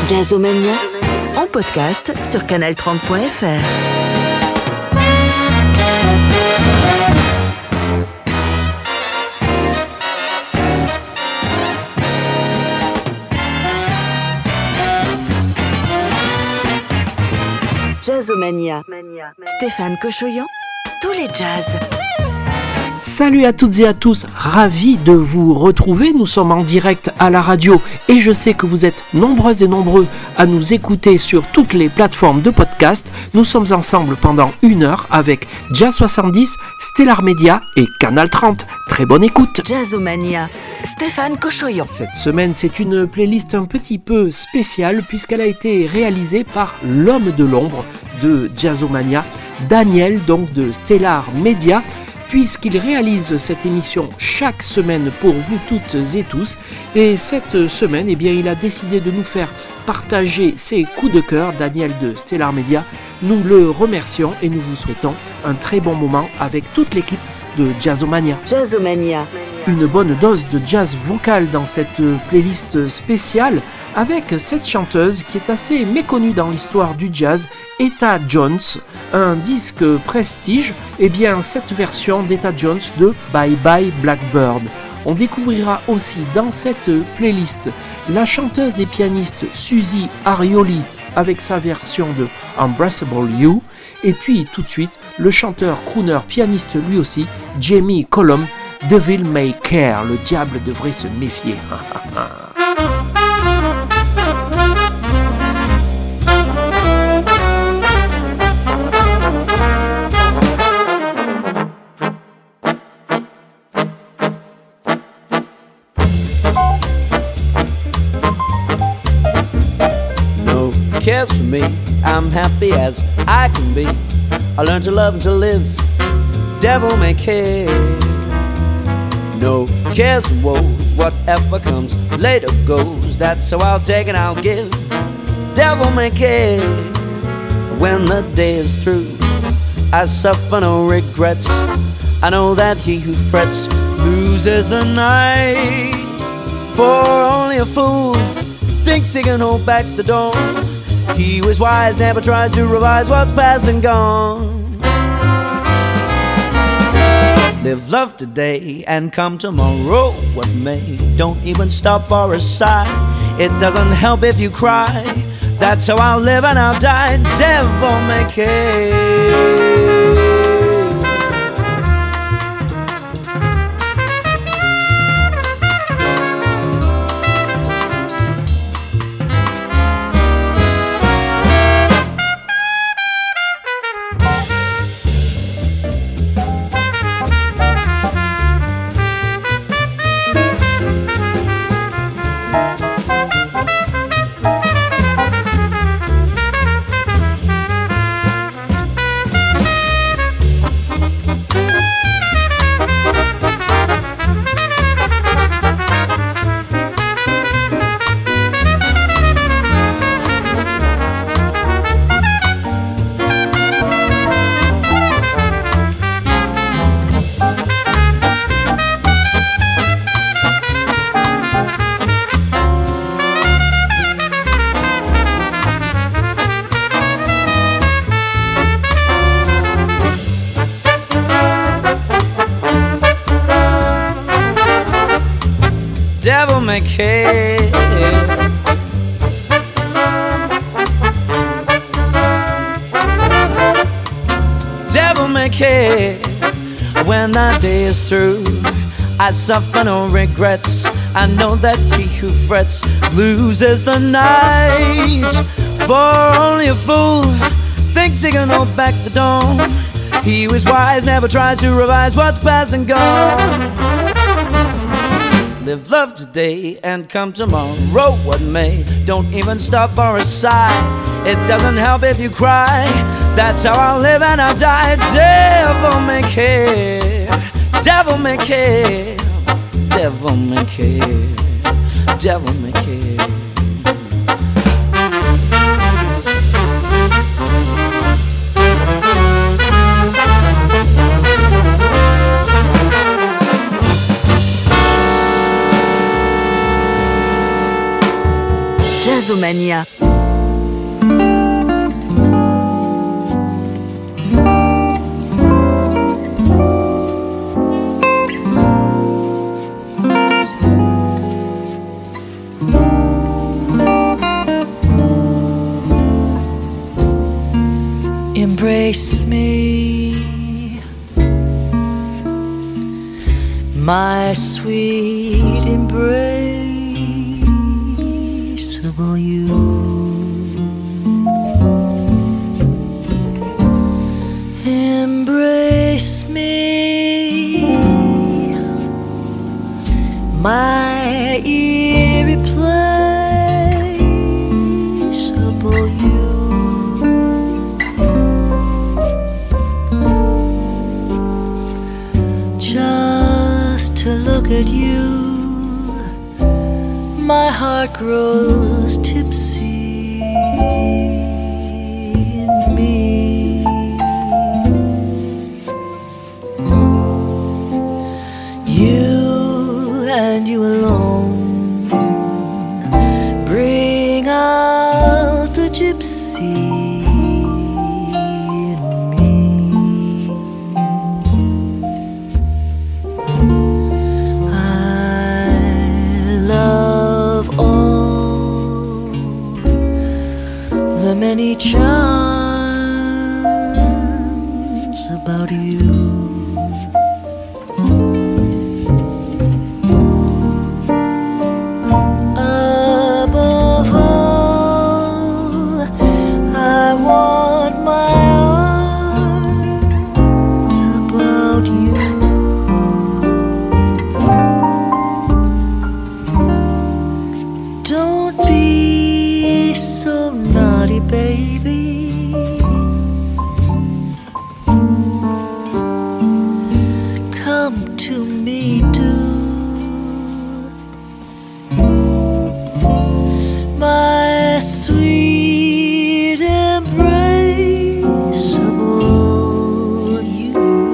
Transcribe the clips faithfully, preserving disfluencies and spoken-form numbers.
Jazzomania, en podcast sur canal trente point f r. Jazzomania. Stéphane Cochoyan, tous les jazz. Salut à toutes et à tous, ravi de vous retrouver. Nous sommes en direct à la radio et je sais que vous êtes nombreuses et nombreux à nous écouter sur toutes les plateformes de podcast. Nous sommes ensemble pendant une heure avec Jazz soixante-dix, Stellar Media et Canal trente. Très bonne écoute. Jazzomania, Stéphane Cochoyan. Cette semaine, c'est une playlist un petit peu spéciale puisqu'elle a été réalisée par l'homme de l'ombre de Jazzomania, Daniel, donc de Stellar Media, puisqu'il réalise cette émission chaque semaine pour vous toutes et tous. Et cette semaine, eh bien, il a décidé de nous faire partager ses coups de cœur. Daniel de Stellar Media, nous le remercions et nous vous souhaitons un très bon moment avec toute l'équipe de Jazzomania. Jazzomania. Une bonne dose de jazz vocal dans cette playlist spéciale avec cette chanteuse qui est assez méconnue dans l'histoire du jazz, Etta Jones, un disque prestige. Et bien cette version d'Etta Jones de Bye Bye Blackbird. On découvrira aussi dans cette playlist la chanteuse et pianiste Suzy Arioli avec sa version de Embraceable You, et puis tout de suite le chanteur, crooner, pianiste lui aussi, Jamie Cullum, Devil May Care, le diable devrait se méfier. Cares for me, I'm happy as I can be. I learned to love and to live, devil may care. No cares and woes, whatever comes later goes. That's how I'll take and I'll give, devil may care. When the day is through, I suffer no regrets. I know that he who frets loses the night. For only a fool thinks he can hold back the dawn. He who is wise never tries to revise what's past and gone. Live love today and come tomorrow what may. Don't even stop for a sigh. It doesn't help if you cry. That's how I'll live and I'll die, devil may care. Devil may care. Devil may care. When that day is through, I suffer no regrets. I know that he who frets loses the night. For only a fool thinks he can hold back the dawn. He who is wise never tries to revise what's past and gone. Live love today and come tomorrow what may. Don't even stop for a sigh. It doesn't help if you cry. That's how I'll live and I'll die. Devil may care. Devil may care. Devil may care. Devil may care. Jazzomania. Embrace me, my sweet embraceable you. Embrace me, my irreplaceable you. To look at you, my heart grows tipsy in me. You and you alone bring out the gypsy. Many charms about you. Above all, I want my arms about you. Don't be so naughty, baby. Come to me, do. My sweet embraceable you.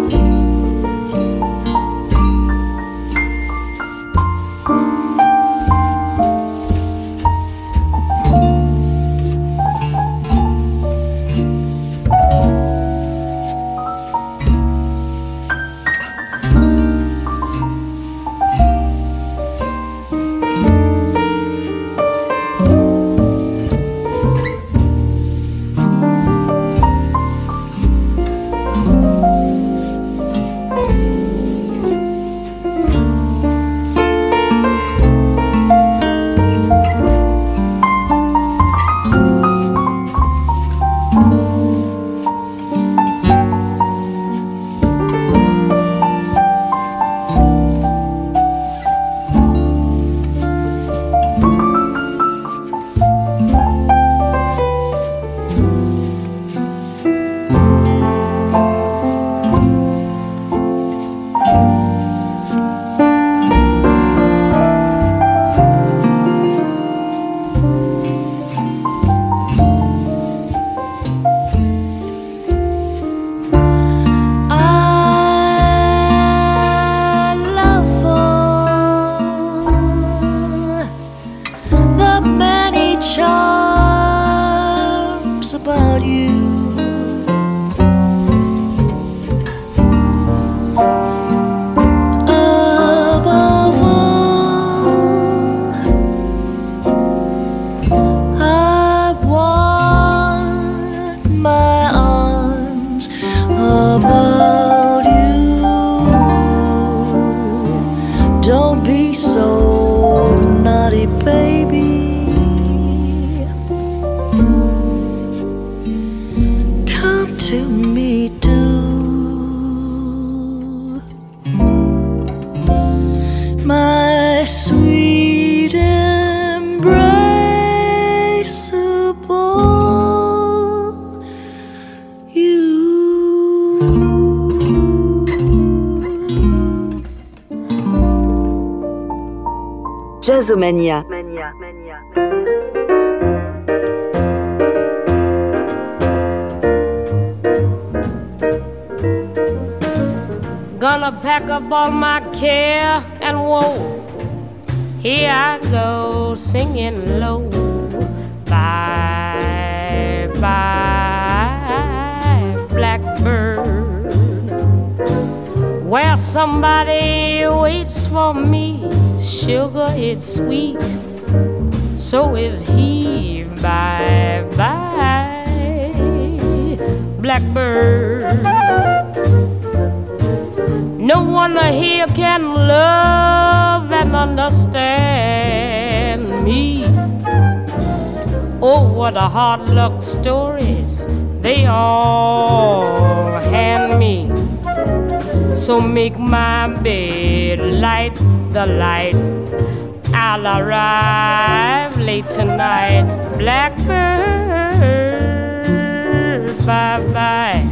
About you. Above all, I want my arms about you. Don't be so naughty, baby. To me, do. My sweet embraceable you. Jazzomania. Gonna pack up all my care and woe. Here I go singing low. where somebody waits for me. Sugar is sweet, so is he. Bye bye, blackbird. No one here can love and understand me. Oh, what a hard luck stories they all hand me. So make my bed, light the light, I'll arrive late tonight. Blackbird, bye-bye.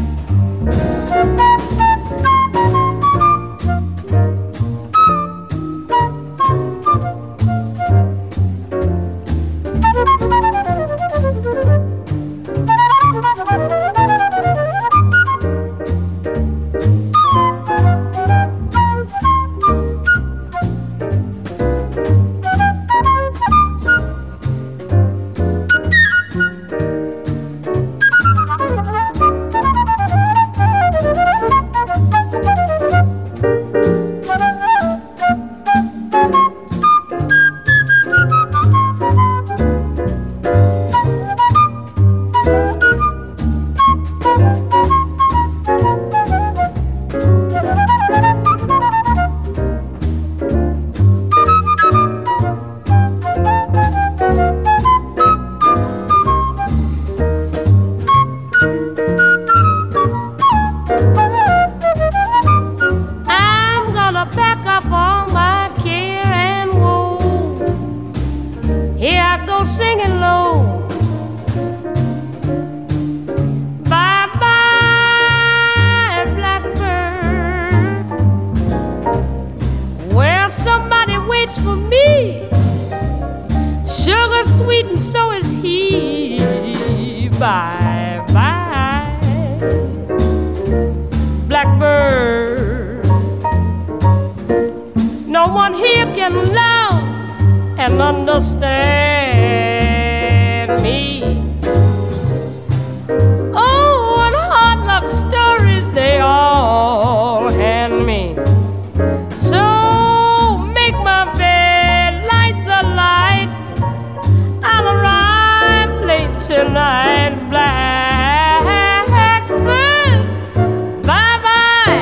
For me, sugar sweet and so is he. Bye bye, blackbird. No one here can love and understand me. Oh, what hard luck stories they all hand me. Tonight, blackbird, bye-bye.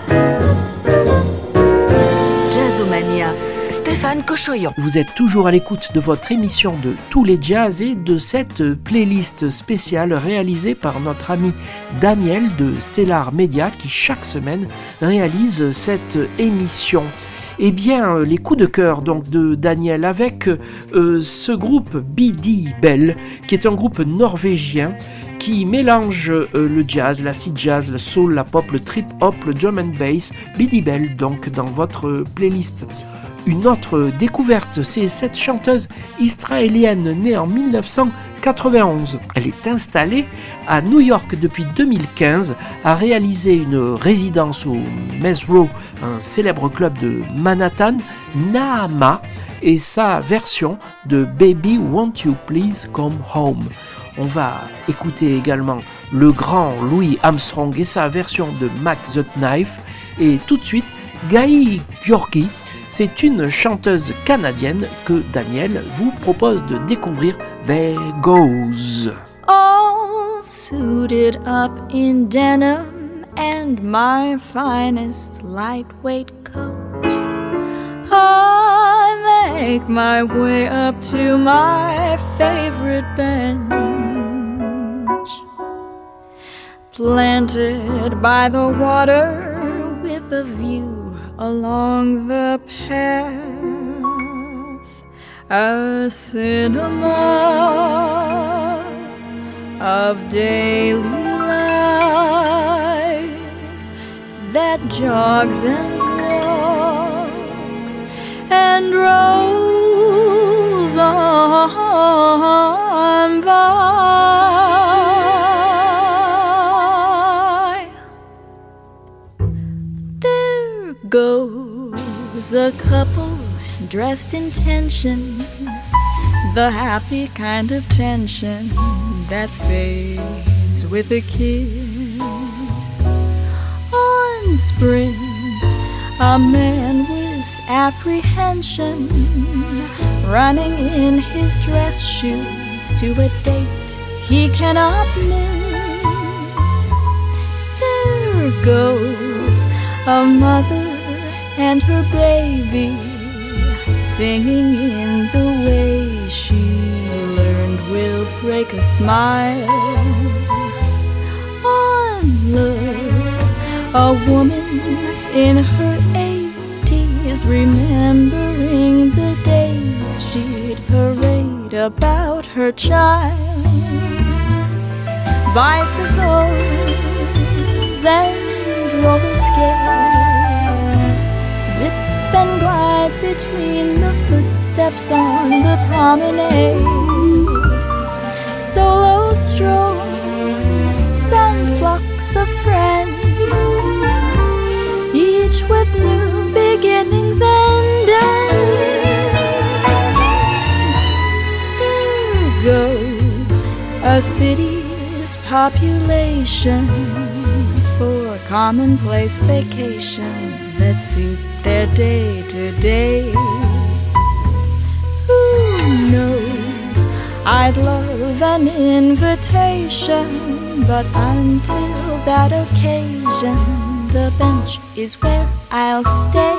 Jazzomania, Stéphane Cochoyan. Vous êtes toujours à l'écoute de votre émission de Tous les Jazz et de cette playlist spéciale réalisée par notre ami Daniel de Stellar Media qui chaque semaine réalise cette émission. Eh bien, les coups de cœur donc de Daniel avec euh, ce groupe B D Bell, qui est un groupe norvégien qui mélange euh, le jazz, l'acid jazz, le soul, la pop, le trip hop, le drum and bass. B D Bell donc dans votre playlist. Une autre découverte, c'est cette chanteuse israélienne née en dix-neuf cent quatre-vingt-onze. Elle est installée à New York depuis deux mille quinze, a réalisé une résidence au Maze Row, un célèbre club de Manhattan, Naama, et sa version de Baby Won't You Please Come Home. On va écouter également le grand Louis Armstrong et sa version de Mac the Knife, et tout de suite Gaye Georgi. C'est une chanteuse canadienne que Daniel vous propose de découvrir. There Goes. All suited up in denim and my finest lightweight coat, I make my way up to my favorite bench, planted by the water with a view along the path, a cinema of daily life that jogs and walks and rolls on by. There goes a couple dressed in tension, the happy kind of tension that fades with a kiss. On spring's a man with apprehension, running in his dress shoes to a date he cannot miss. There goes a mother and her baby, singing in the way she learned will break a smile. On looks a woman in her eighties, remembering the days she'd parade about her child. Bicycles and roller skates zip and glide between the footsteps on the promenade. Solo strolls and flocks of friends, each with new beginnings and ends. There goes a city's population for commonplace vacations that suit their day to day. Who knows? I'd love an invitation, but until that occasion, the bench is where I'll stay.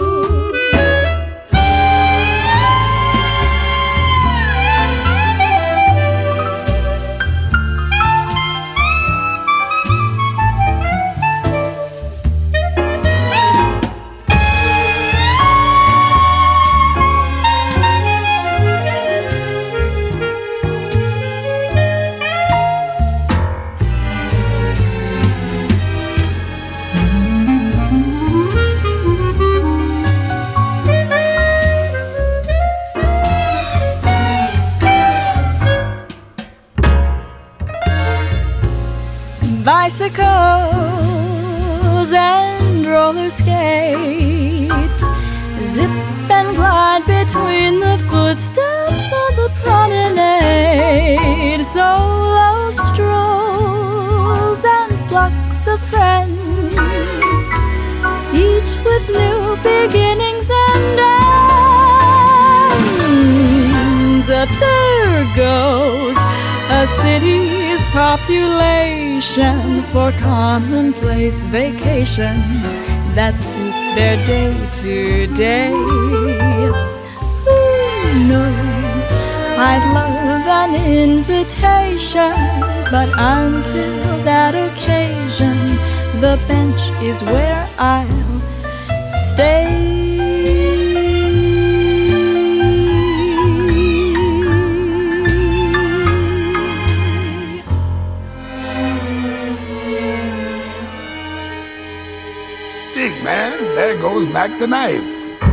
Bicycles and roller skates zip and glide between the footsteps on the promenade. Solo strolls and flocks of friends, each with new beginnings and ends. There goes a city's population for commonplace vacations that suit their day to day. Who knows? I'd love an invitation, but until that occasion, the bench is where I'll stay. Man, there goes Mac the Knife.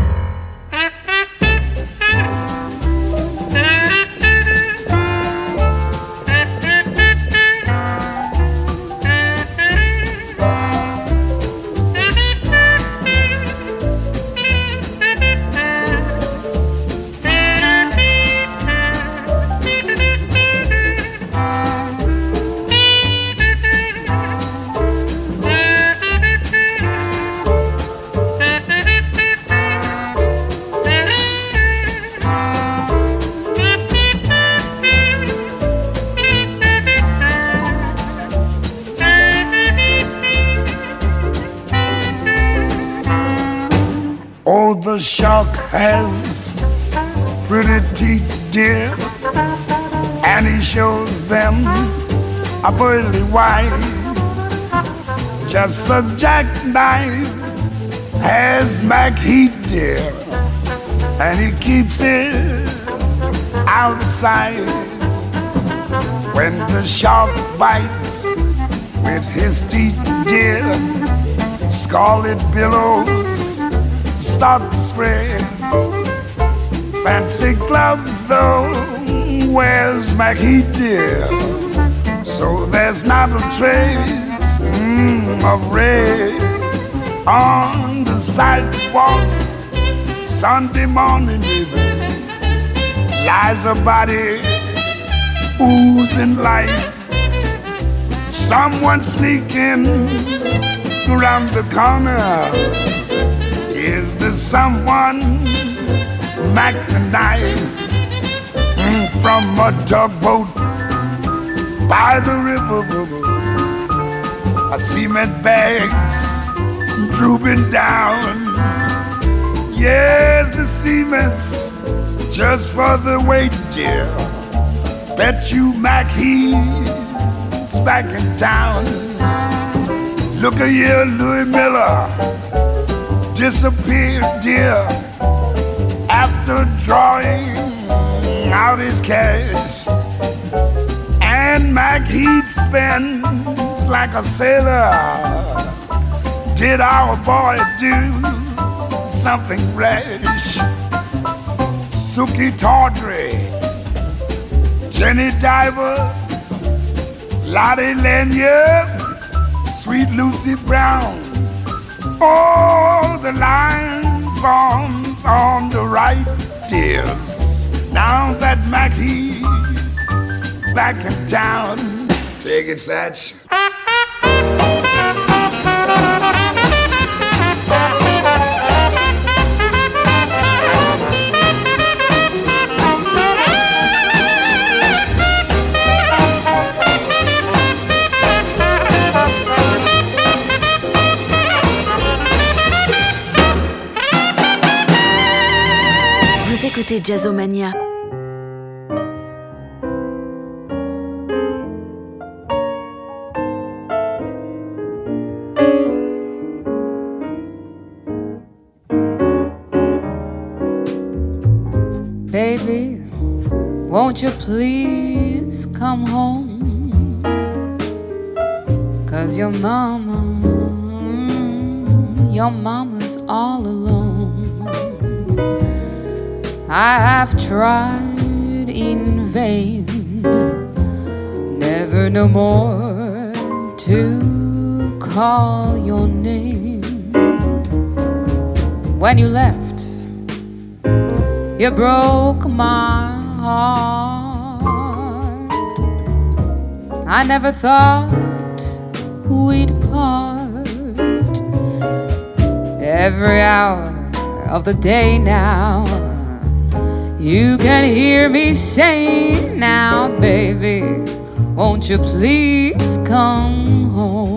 The shark has pretty teeth, dear, and he shows them a pearly white. Just a jackknife has Mac Heat, dear, and he keeps it out of sight. When the shark bites with his teeth, dear, scarlet billows start to spread. Fancy gloves though, where's Mac Heat, dear? So there's not a trace mm, of red on the sidewalk. Sunday morning, baby, lies a body oozing life. Someone sneaking around the corner. Is there someone Mac tonight mm, from a tugboat by the river? A cement bags drooping down. Yes, the cement's just for the weight, dear. Bet you Mac he's back in town. Look a here, Louis Miller disappeared, dear, after drawing out his cash. And Mac he'd spends like a sailor. Did our boy do something rash? Suki Tawdry, Jenny Diver, Lottie Lanyard, Sweet Lucy Brown. Oh, the line forms on the right, dears. Now that Mackie's back in town. Take it, Satch. Écoutez Jazzomania. Baby, won't you please come home? 'Cause your mama, your mama's all alone. I have tried in vain, never no more to call your name. When you left, you broke my heart. I never thought we'd part. Every hour of the day now, you can hear me saying now, baby, won't you please come home?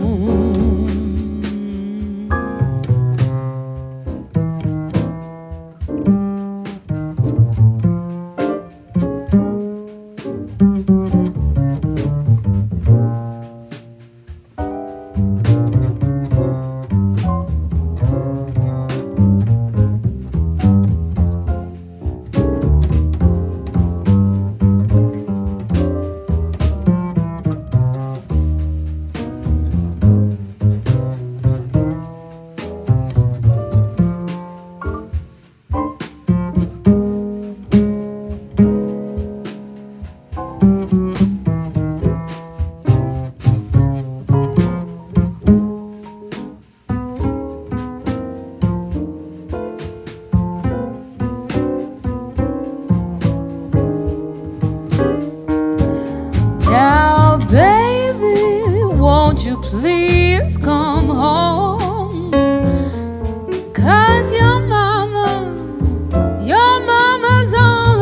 Please come home, 'cause your mama, your mama's all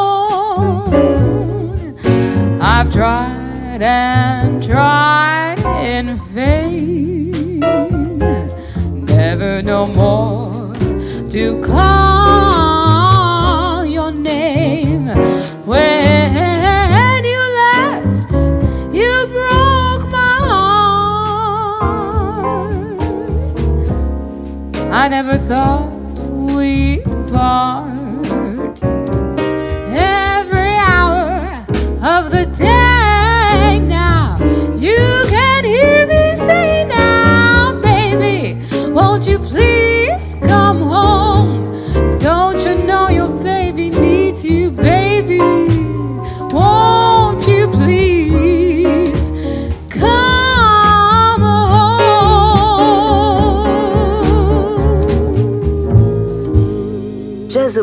alone. I've tried and tried in vain, never no more to call your name. When you left, you broke my I never thought we'd part. Every hour of the day now, you can hear me say now, baby, won't you please come home? Don't you know your baby needs you, baby? Won't you please come home?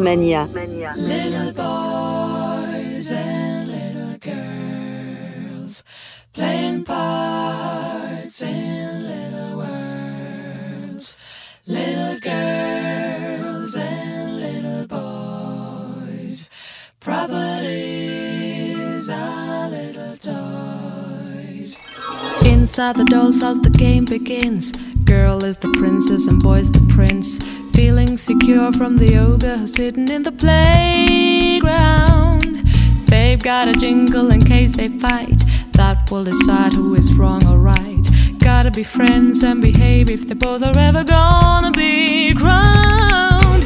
Inside the doll's house the game begins. Girl is the princess and boy's the prince. Feeling secure from the ogre who's sitting in the playground. They've got a jingle in case they fight. That will decide who is wrong or right. Gotta be friends and behave if they both are ever gonna be crowned.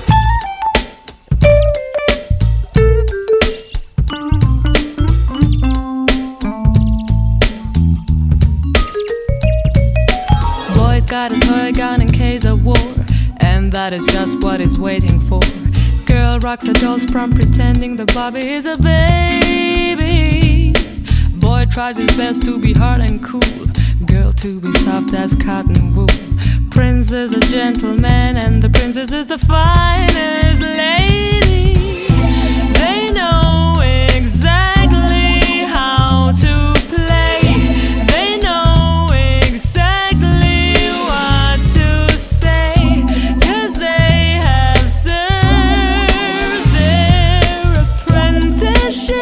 Boy's got a toy gun in case of war, and that is just what he's waiting for. Girl rocks a doll's prom pretending the Bobby is a baby. Boy tries his best to be hard and cool, girl to be soft as cotton wool. Prince is a gentleman and the princess is the finest lady. They know exactly how to play. They know exactly what to say, 'cause they have served their apprenticeship.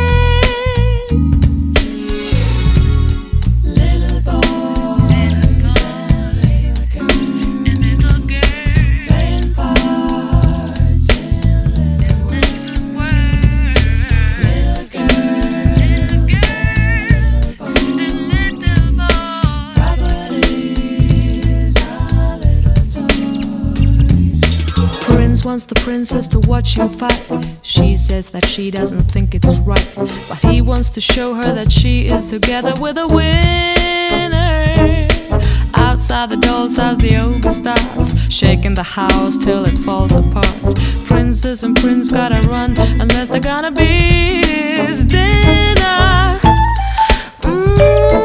Wants the princess to watch him fight. She says that she doesn't think it's right, but he wants to show her that she is together with a winner. Outside the doll's house the ogre starts shaking the house till it falls apart. Princess and prince gotta run unless they're gonna be his dinner. Mm-hmm.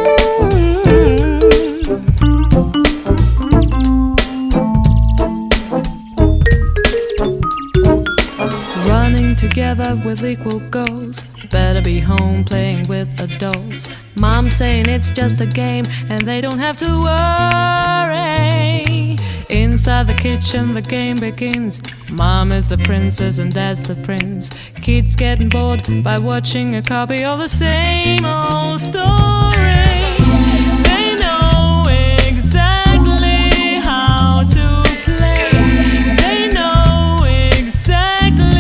Together with equal goals, better be home playing with adults. Mom saying it's just a game and they don't have to worry. Inside the kitchen the game begins. Mom is the princess and dad's the prince. Kids getting bored by watching a copy of the same old story. They know exactly how to play. They know exactly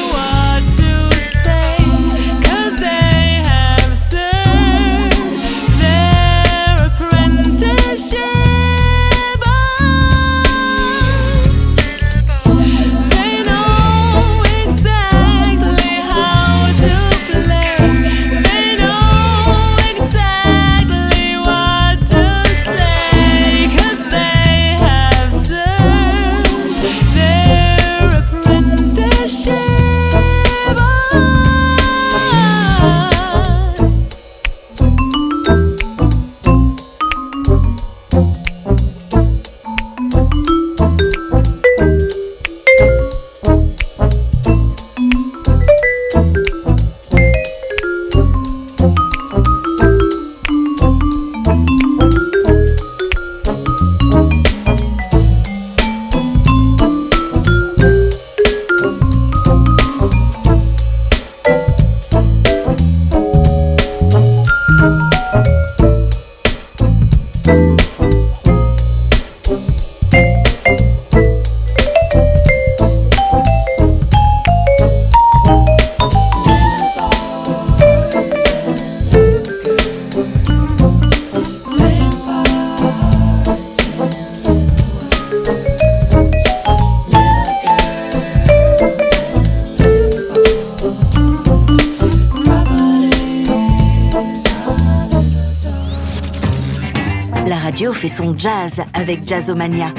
Fait son jazz avec Jazzomania.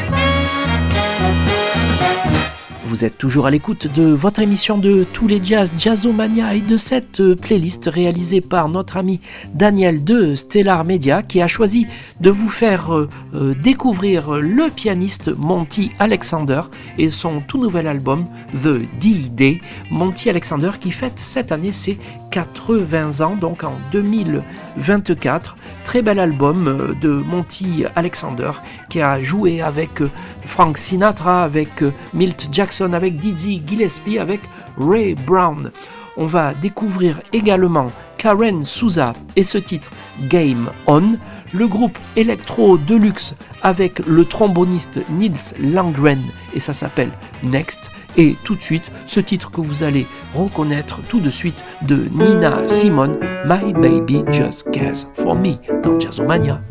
Vous êtes toujours à l'écoute de votre émission de tous les jazz, Jazzomania, et de cette playlist réalisée par notre ami Daniel de Stellar Media, qui a choisi de vous faire euh, découvrir le pianiste Monty Alexander et son tout nouvel album The D-Day. Monty Alexander qui fête cette année ses quatre-vingts ans, donc en deux mille vingt-quatre. Très bel album de Monty Alexander qui a joué avec Frank Sinatra, avec Milt Jackson, avec Dizzy Gillespie, avec Ray Brown. On va découvrir également Karen Souza et ce titre Game On. le groupe Electro Deluxe avec le tromboniste Nils Landgren et ça s'appelle Next. Et tout de suite, ce titre que vous allez reconnaître tout de suite de Nina Simone, My Baby Just Cares For Me dans Jazzomania.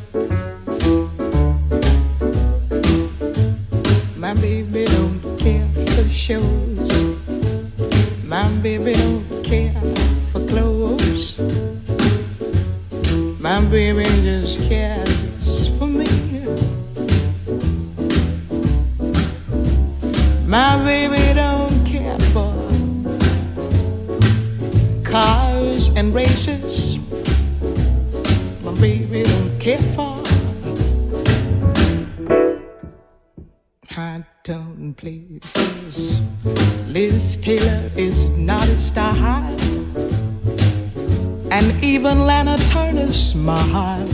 My baby don't care for shows. My baby don't care for clothes. My baby just cares for me. My baby don't care for cars and races. My baby don't care for high tone places. Liz Taylor is not a style, and even Lana Turner's smile,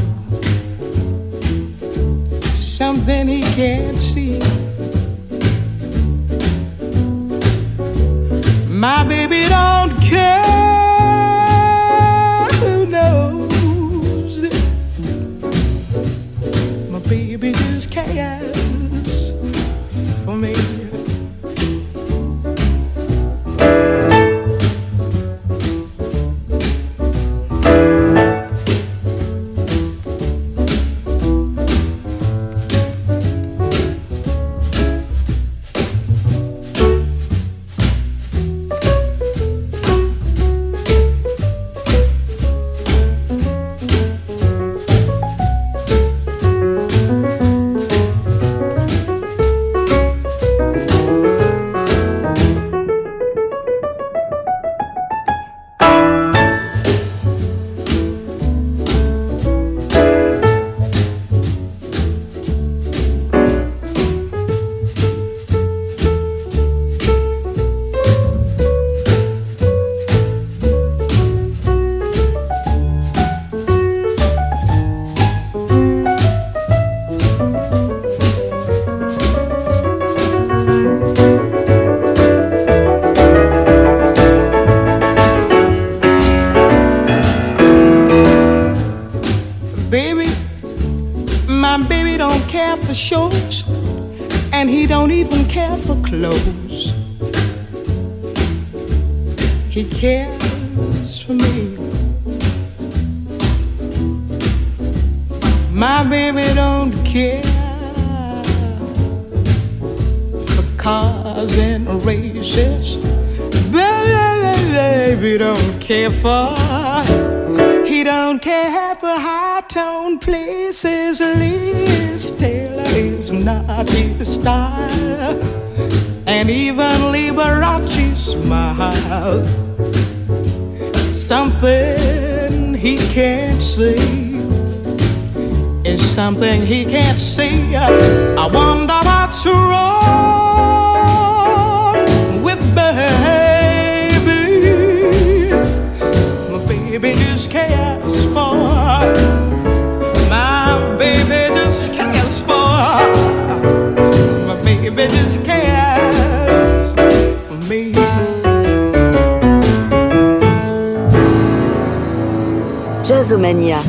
something he can't see. My baby don't care, who knows it? My baby just cares for me. Shows, and he don't even care for clothes. He cares for me. My baby don't care for cars and races. Baby don't care for. He don't care for high-tone places. Liz Taylor is not his style, and even Liberace smile. Something he can't see is something he can't see. I wonder what's wrong with baby. My baby just cares for. My baby just cares for. My baby just cares for me. Jazzomania.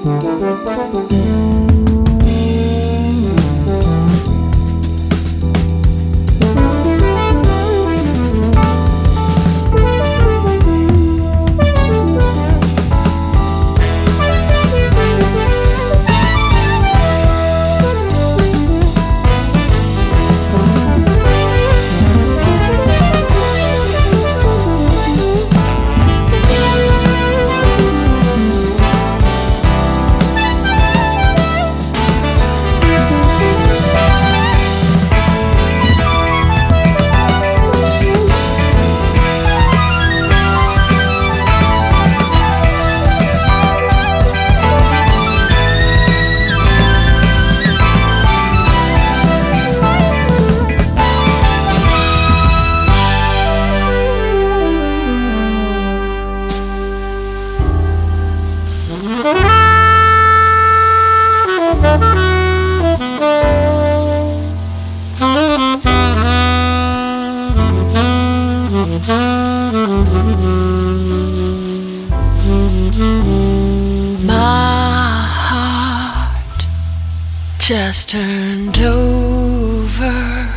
Just turned over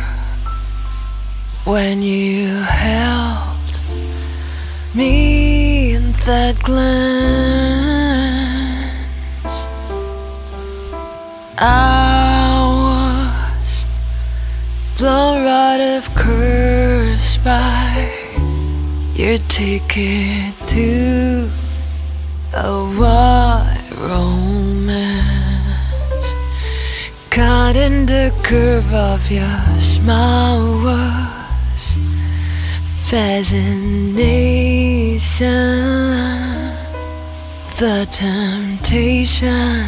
when you held me in that glance. I was blown right of course by your ticket to a wide romance. Caught in the curve of your smile was fascination. The temptation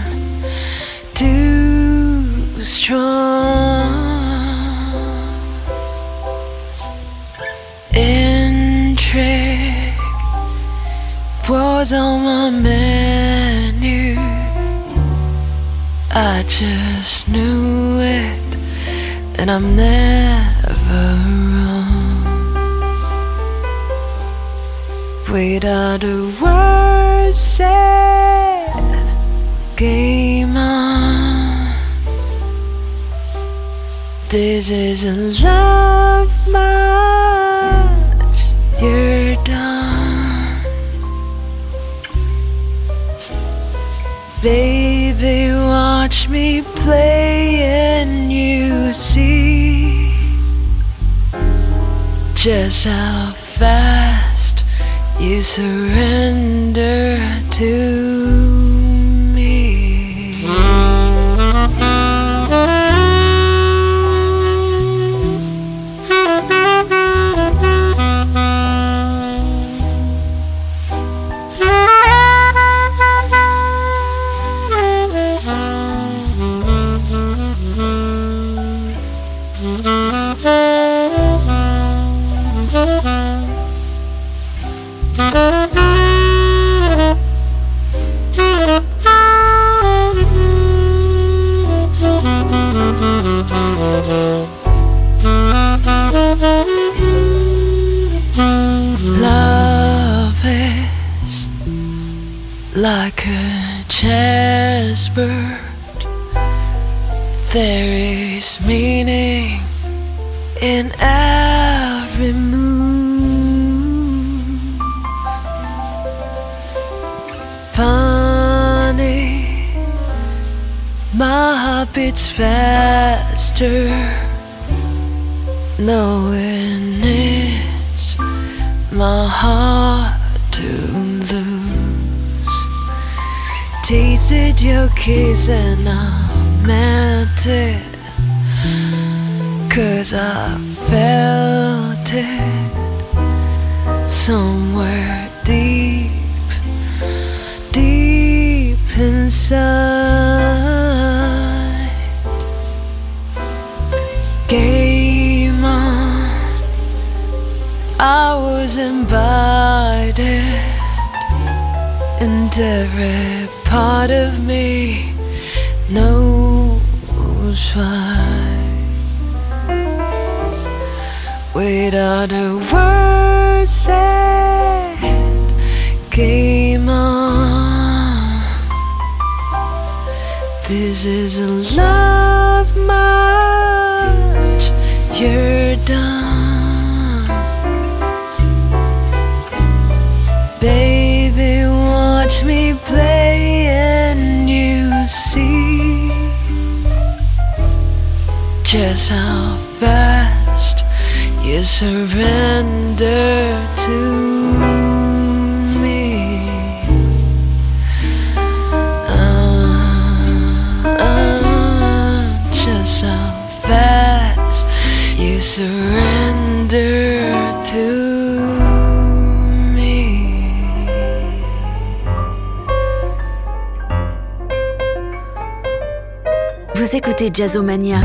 too strong. Intrigue was on my menu. I just knew it, and I'm never wrong. Without a word said, game on. This is a love match, you're done. Baby, watch me play and you see just how fast you surrender to me. Love is like a chessboard. There is meaning in every move. Funny, my heart beats faster, knowing it's my heart to lose. Tasted your kiss and I meant it, 'cause I felt it somewhere deep, deep inside. Game on, I was invited, and every part of me knows why. Without a word said, game on. This is a love march. You're done, baby. Watch me play and you see just how fast you surrender to me. Uh, uh, just how fast you surrender to me. Vous écoutez Jazzomania.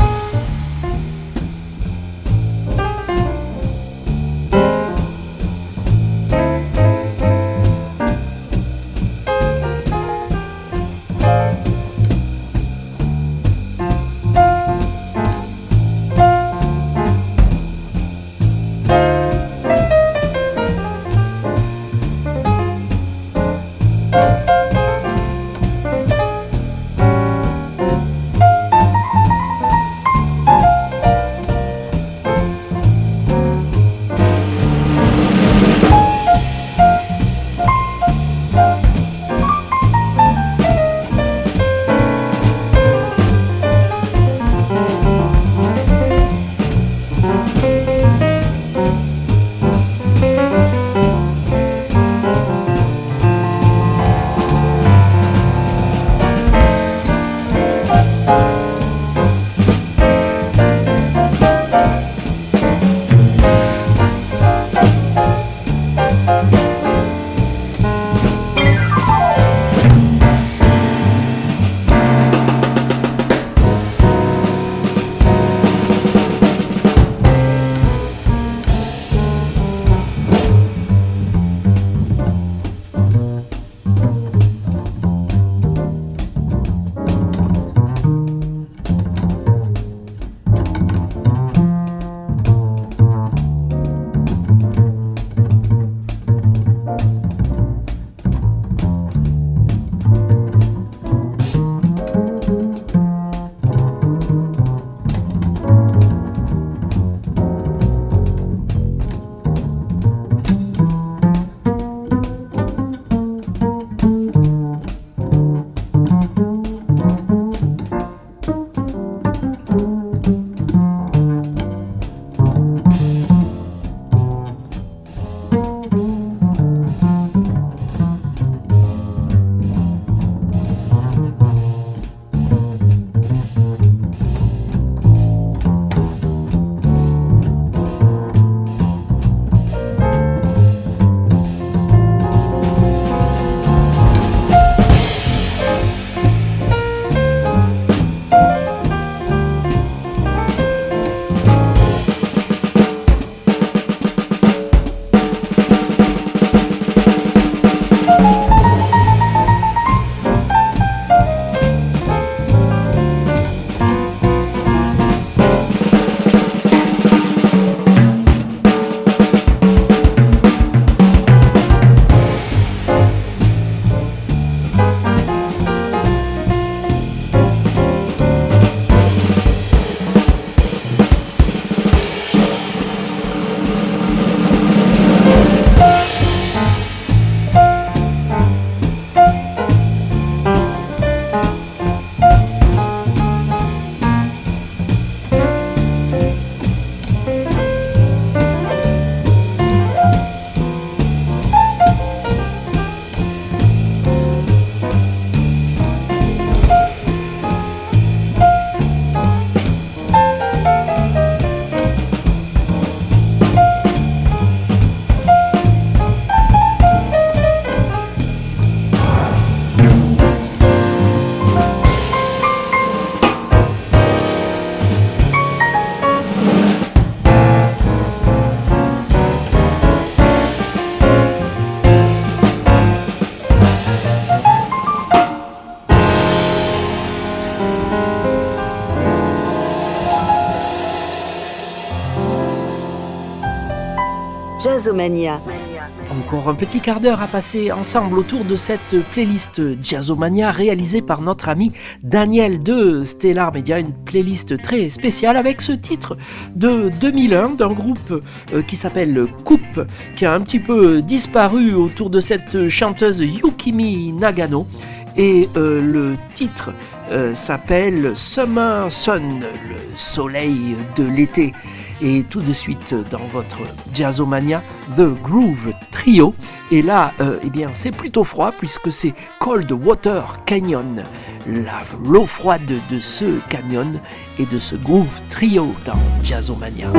Jazzomania. Encore un petit quart d'heure à passer ensemble autour de cette playlist Jazzomania réalisée par notre ami Daniel de Stellar Media, une playlist très spéciale avec ce titre de deux mille un d'un groupe qui s'appelle Coupe, qui a un petit peu disparu autour de cette chanteuse Yukimi Nagano, et euh, le titre euh, s'appelle Summer Sun, le soleil de l'été. Et tout de suite dans votre Jazzomania, The Groove Trio. Et là, euh, eh bien, c'est plutôt froid puisque c'est Cold Water Canyon, la l'eau froide de ce canyon et de ce Groove Trio dans Jazzomania.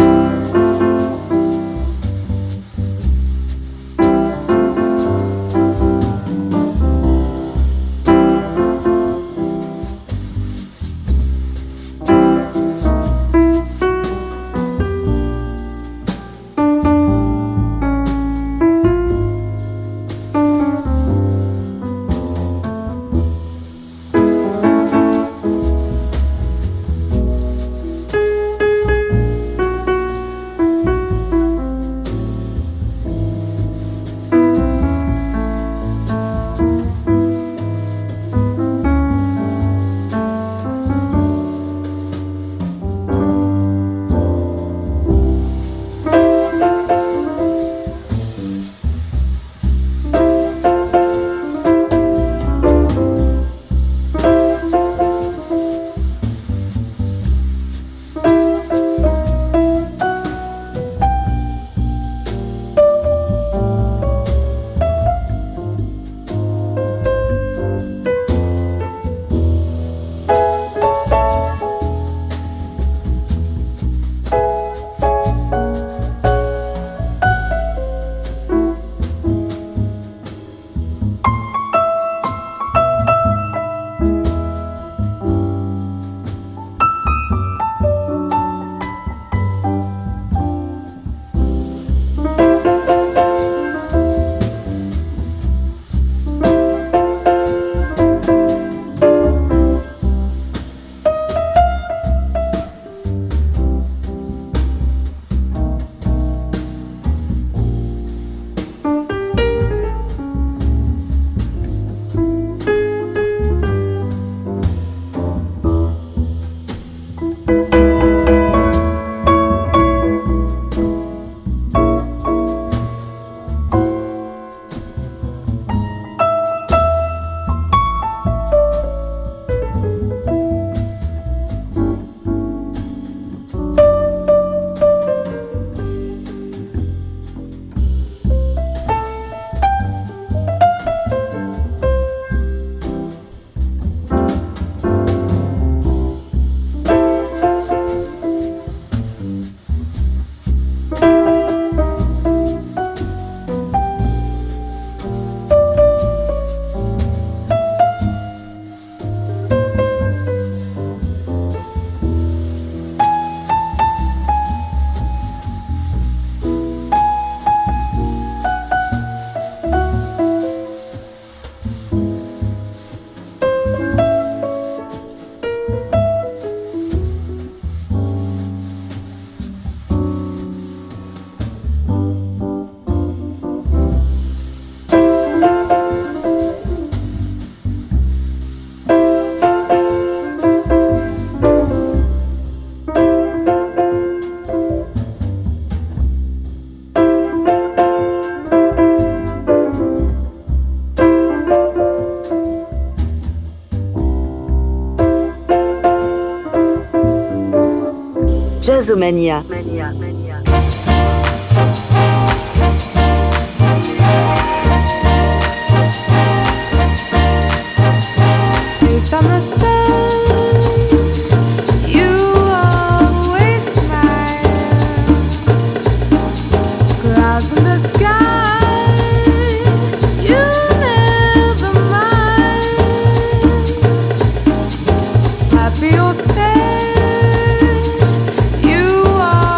Jazzomania. Face on the sun, you always smile. Clouds in the sky, you never mind. Happy or sad, you are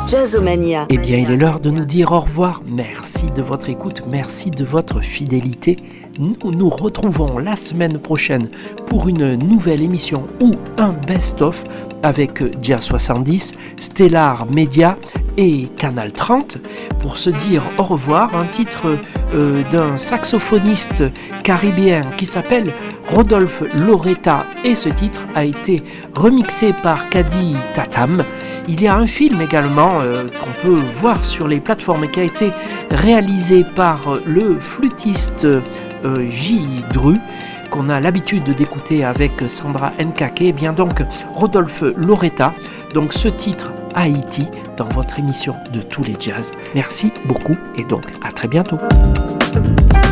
Jazzomania. Eh bien, il est l'heure de nous dire au revoir. Merci de votre écoute, merci de votre fidélité. Nous nous retrouvons la semaine prochaine pour une nouvelle émission ou un best-of avec Jazz soixante-dix, Stellar Media et Canal trente pour se dire au revoir. Un titre euh, d'un saxophoniste caribéen qui s'appelle Rodolphe Loretta et ce titre a été remixé par Kadi Tatam. Il y a un film également euh, qu'on peut voir sur les plateformes qui a été réalisé par le flûtiste euh, J. Dru qu'on a l'habitude d'écouter avec Sandra Nkake. Et bien donc Rodolphe Loretta, donc ce titre Haïti dans votre émission de tous les jazz. Merci beaucoup et donc à très bientôt.